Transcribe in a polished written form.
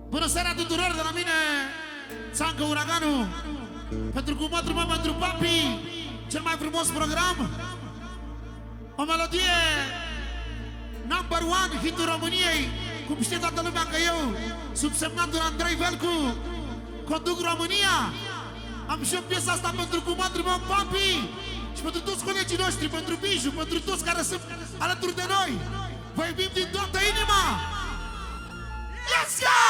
Bună seara tuturor de la mine, Țancă Uraganul. Pentru cumătru, pentru papi, cel mai frumos program. O melodie number one, hitul României. Cum știe toată lumea că eu, subsemnatul Andrei Velcu, conduc România. Am și eu piesa asta pentru cumătru, papi. Și pentru toți colegii noștri, pentru Biju, pentru toți care sunt alături de noi. Vă iubim din toată inima. Let's go!